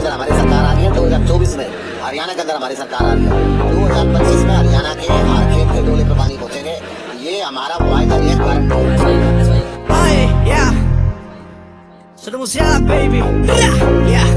अंदर हमारी सरकार आ रही है। 2024 में हरियाणा के अंदर हमारी सरकार आ रही है। 2025 में हरियाणा के हर खेत के डोले पे पानी पहुंचेंगे। ये हमारा वायदा, ये गारंटी है। Seduciada, baby. Yeah.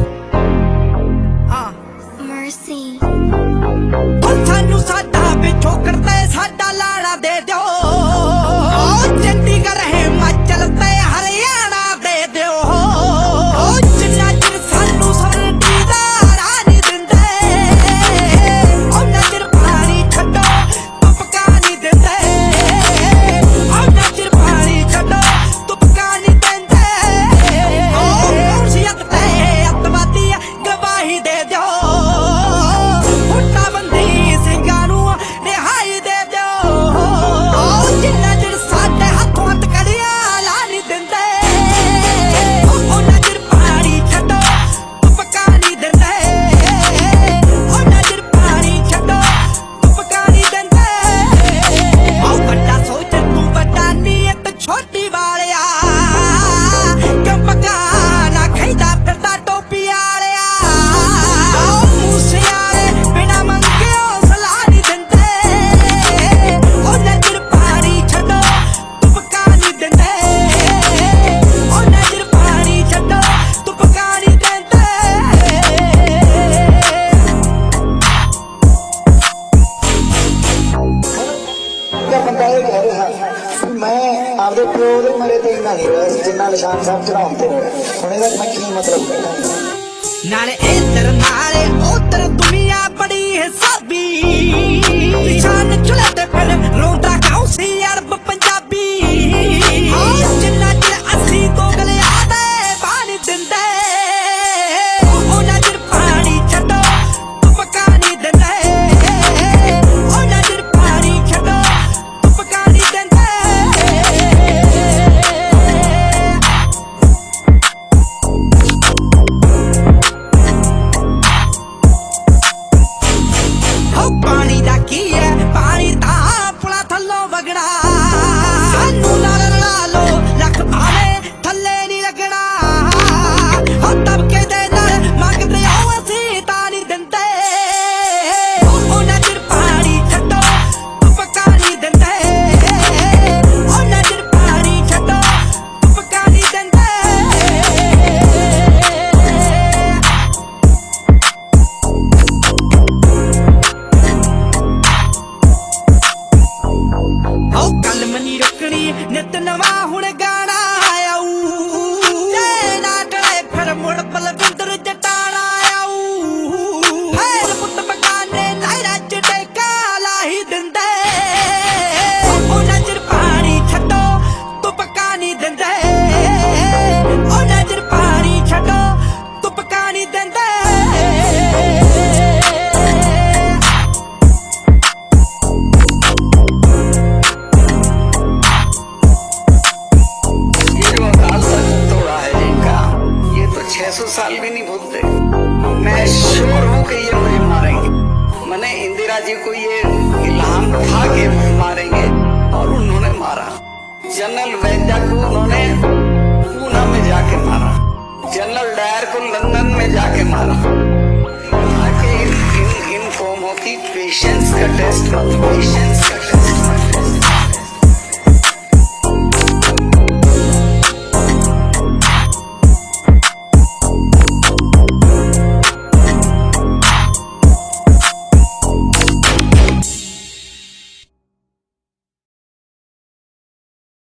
Mercy. ਸਾਨੂੰ ਸਾਡਾ ਪਿੱਛੋਂ ਕਰਦੇ ਸਾਡਾ ਲਾਣਾ ਦੇ ਦਿਓ। ਚੰਡੀਗੜ੍ਹ ਹਿਮਾਚਲ ਤੇ ਹਰਿਆਣਾ ਦੇ ਦਿਓ। ਜਿੰਨਾ ਚਿਰ ਸਾਨੂੰ ਸਵਰਟੀ ਦਾ ਰਾਹ ਨਹੀਂ ਦਿੰਦੇ, ਉਹਨਾਂ ਚਿਰ ਪਾਣੀ ਛੱਡੋ ਤੁਪਕਾ ਨਹੀਂ ਦਿੰਦੇ। ਉਹਨਾਂ ਚਿਰ ਪਾਣੀ ਛੱਡੋ ਤੁਪਕਾ ਨਹੀਂ ਦਿੰਦੇ। ਕੌਂਸੀਅਤ ਤੇ ਅੱਤਵਾਦੀ ਗਵਾਹੀ ਦੇ ਦਿਓ। मैं आपके प्यो के मरे तो इन्ना नहीं रहा जिन्ना निशान साहब चढ़ाते रहे। हुणे तक मैं की मतलब कहना नाले इधर नाले उधर दुनिया बड़ी है साबी। निशान चले ते फिर रोंदा कौंसी अरब पंजाबी। जिन्ना चिर असी दोगले आदे पानी दिंदे, उन्ना चिर पानी छड्डो तुपका नहीं दिंदे। उन्ना चिर पानी छड्डो तुपका नहीं दिंदे। पानी दा की है पानी ता पुला थल्लों वगड़ा। सानू नाल रला लो लख भावे थल्ले नहीं लगना। हो तबके दे नाल मंगदे हो असी तां नहीं दिंदे। उन्ना चिर पानी छड्डो तुपका नहीं दिंदे। उन्ना चिर पानी छड्डो तुपका नहीं दिंदे। गल मनी रुकनी नित नवा हुण गाना आऊ। ना टले फिर मुड़ बलविंदर जटाना आऊ। फिर पुत बगाने लाइरा च टेका लाही दिंदे। उन्ना चिर पानी छड्डो तुपका नहीं दिंदे। उन्ना चिर पानी छड्डो तुपका नहीं दिंदे। साल भी नहीं भूलते। मैं श्योर हूँ कि ये मुझे मारेंगे। मैंने इंदिरा जी को ये इल्हाम था कि मारेंगे और उन्होंने मारा। जनरल वैद्या को उन्होंने पूना में जाके मारा। जनरल डायर को लंदन में जाके मारा। ताकि इन कौमों की पेशेंस का टेस्ट